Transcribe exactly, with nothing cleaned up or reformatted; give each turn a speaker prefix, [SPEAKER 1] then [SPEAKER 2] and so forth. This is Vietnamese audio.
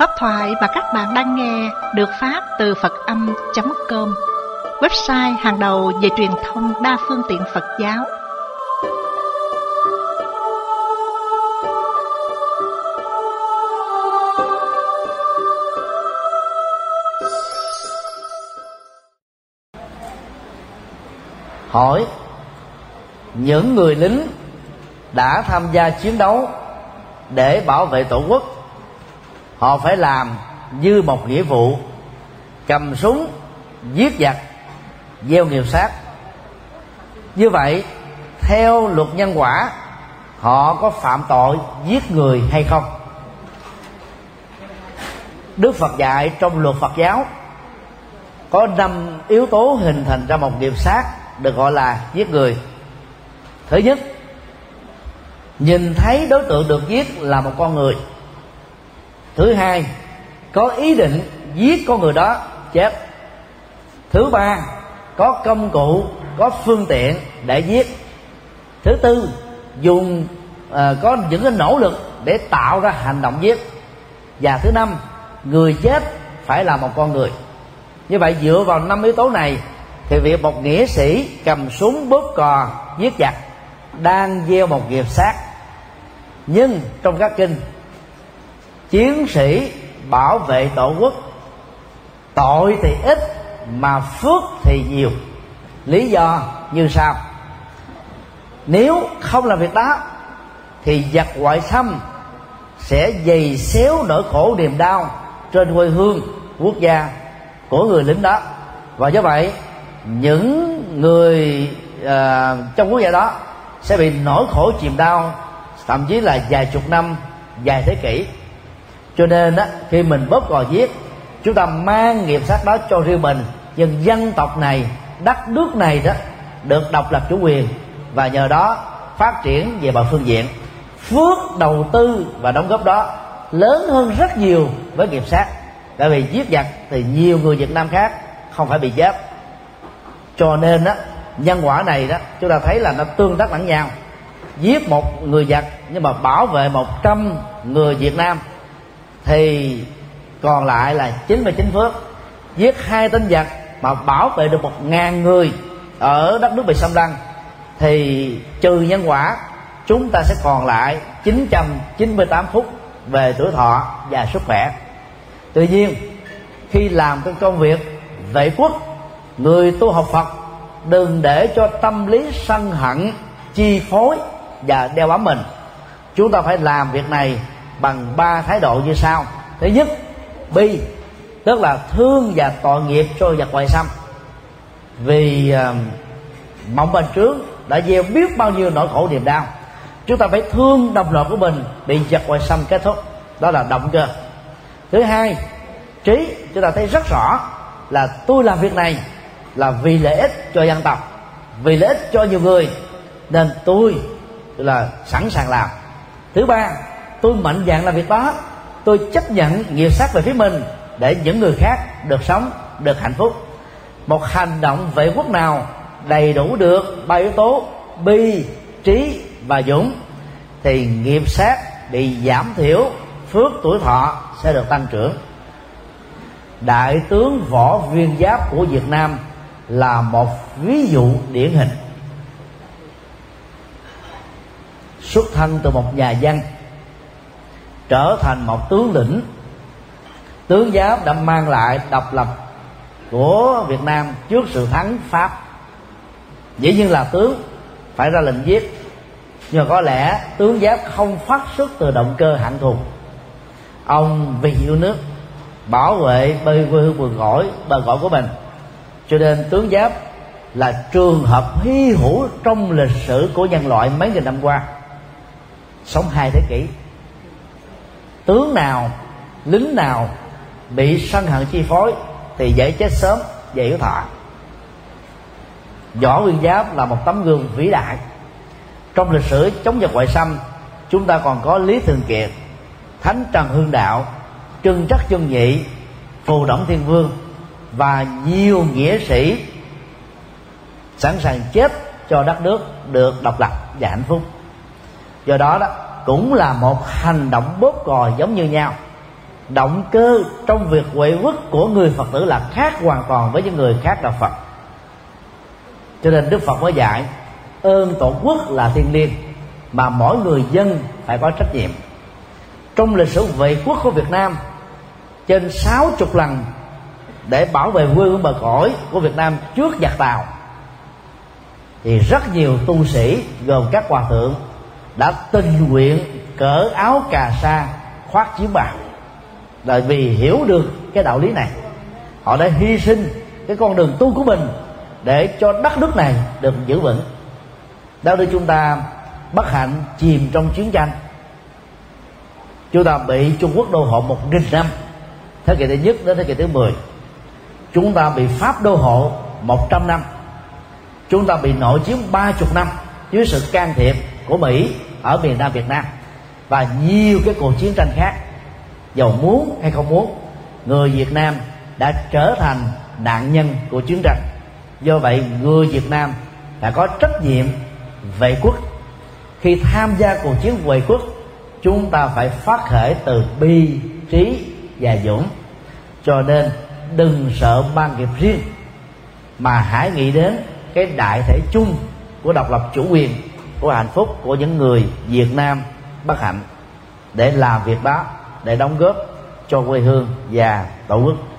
[SPEAKER 1] Pháp thoại mà các bạn đang nghe được phát từ Phật Âm chấm com, website hàng đầu về truyền thông đa phương tiện Phật giáo.
[SPEAKER 2] Hỏi: những người lính đã tham gia chiến đấu để bảo vệ Tổ quốc, họ phải làm như một nghĩa vụ, cầm súng giết giặc, gieo nghiệp sát. Như vậy, theo luật nhân quả, họ có phạm tội giết người hay không? Đức Phật dạy trong luật Phật giáo có năm yếu tố hình thành ra một nghiệp sát được gọi là giết người. Thứ nhất, nhìn thấy đối tượng được giết là một con người. Thứ hai, có ý định giết con người đó, chết. Thứ ba, có công cụ, có phương tiện để giết. Thứ tư, dùng uh, có những cái nỗ lực để tạo ra hành động giết. Và thứ năm, người chết phải là một con người. Như vậy dựa vào năm yếu tố này thì việc một nghĩa sĩ cầm súng bóp cò giết giặc đang gieo một nghiệp sát. Nhưng trong các kinh, chiến sĩ bảo vệ Tổ quốc tội thì ít mà phước thì nhiều. Lý do như sau: nếu không làm việc đó thì giặc ngoại xâm sẽ giày xéo nỗi khổ niềm đau trên quê hương, quốc gia của người lính đó. Và do vậy những người uh, trong quốc gia đó sẽ bị nỗi khổ chìm đau, thậm chí là vài chục năm, vài thế kỷ. Cho nên đó, khi mình bóp cò giết, chúng ta mang nghiệp sát đó cho riêng mình, nhưng dân tộc này, đất nước này đó được độc lập chủ quyền, và nhờ đó phát triển về mọi phương diện. Phước đầu tư và đóng góp đó lớn hơn rất nhiều với nghiệp sát. Tại vì giết giặc thì nhiều người Việt Nam khác không phải bị chết. Cho nên đó, nhân quả này đó chúng ta thấy là nó tương tác lẫn nhau. Giết một người giặc nhưng mà bảo vệ một trăm người Việt Nam thì còn lại là chín mươi chín phước. Giết hai tên giặc mà bảo vệ được một ngàn người ở đất nước bị xâm lăng thì trừ nhân quả, chúng ta sẽ còn lại chín trăm chín mươi tám phút về tuổi thọ và sức khỏe. Tuy nhiên, khi làm cái công việc vệ quốc, người tu học Phật đừng để cho tâm lý sân hận chi phối và đeo bám mình. Chúng ta phải làm việc này bằng ba thái độ như sau. Thứ nhất, bi, tức là thương và tội nghiệp cho giặc ngoại xâm. Vì uh, mộng bành trướng đã gieo biết bao nhiêu nỗi khổ niềm đau, chúng ta phải thương đồng loại của mình bị giặc ngoại xâm kết thúc. Đó là động cơ. Thứ hai, trí, chúng ta thấy rất rõ là tôi làm việc này là vì lợi ích cho dân tộc, vì lợi ích cho nhiều người, nên tôi là sẵn sàng làm. Thứ ba, tôi mạnh dạn làm việc đó, tôi chấp nhận nghiệp sát về phía mình để những người khác được sống, được hạnh phúc. Một hành động vệ quốc nào đầy đủ được ba yếu tố bi, trí và dũng thì nghiệp sát bị giảm thiểu, phước tuổi thọ sẽ được tăng trưởng. Đại tướng Võ Nguyên Giáp của Việt Nam là một ví dụ điển hình. Xuất thân từ một nhà văn, trở thành một tướng lĩnh. Tướng Giáp đã mang lại độc lập của Việt Nam trước sự thắng Pháp. Dĩ nhiên là tướng phải ra lệnh giết, nhưng có lẽ tướng Giáp không phát xuất từ động cơ hận thù. Ông vì yêu nước, bảo vệ quê hương quần cõi, bờ cõi của mình. Cho nên tướng Giáp là trường hợp hy hữu trong lịch sử của nhân loại mấy nghìn năm qua, sống hai thế kỷ. Tướng nào, lính nào bị sân hận chi phối thì dễ chết sớm, dễ yếu thọ. Võ Nguyên Giáp là một tấm gương vĩ đại. Trong lịch sử chống giặc ngoại xâm, chúng ta còn có Lý Thường Kiệt, Thánh Trần Hưng Đạo, Trưng Trắc Chân Nhị, Phù Đổng Thiên Vương và nhiều nghĩa sĩ sẵn sàng chết cho đất nước được độc lập và hạnh phúc. Do đó đó cũng là một hành động bóp cò giống như nhau. động cơ trong việc huệ quốc của người Phật tử là khác hoàn toàn với những người khác đạo Phật. Cho nên Đức Phật mới dạy ơn tổ quốc là thiêng liêng mà mỗi người dân phải có trách nhiệm. Trong lịch sử vệ quốc của Việt Nam, trên sáu mươi lần để bảo vệ quê hương bờ cõi của Việt Nam trước giặc Tàu, thì rất nhiều tu sĩ gồm các hòa thượng đã tình nguyện cởi áo cà sa khoác chiến bào, bởi vì hiểu được cái đạo lý này. Họ đã hy sinh cái con đường tu của mình để cho đất nước này được giữ vững. Đó đưa chúng ta bất hạnh chìm trong chiến tranh. Chúng ta bị Trung Quốc đô hộ một nghìn năm, thế kỷ thứ nhất đến thế kỷ thứ mười. Chúng ta bị Pháp đô hộ một trăm năm. Chúng ta bị nội chiến ba mươi năm dưới sự can thiệp của Mỹ ở miền Nam Việt Nam, và nhiều cái cuộc chiến tranh khác. Dầu muốn hay không muốn, người Việt Nam đã trở thành nạn nhân của chiến tranh. Do vậy người Việt Nam đã có trách nhiệm vệ quốc. Khi tham gia cuộc chiến vệ quốc, chúng ta phải phát khởi từ bi, trí và dũng. Cho nên đừng sợ mang nghiệp riêng, mà hãy nghĩ đến cái đại thể chung của độc lập chủ quyền, của hạnh phúc của những người Việt Nam bất hạnh, để làm việc đó, để đóng góp cho quê hương và tổ quốc.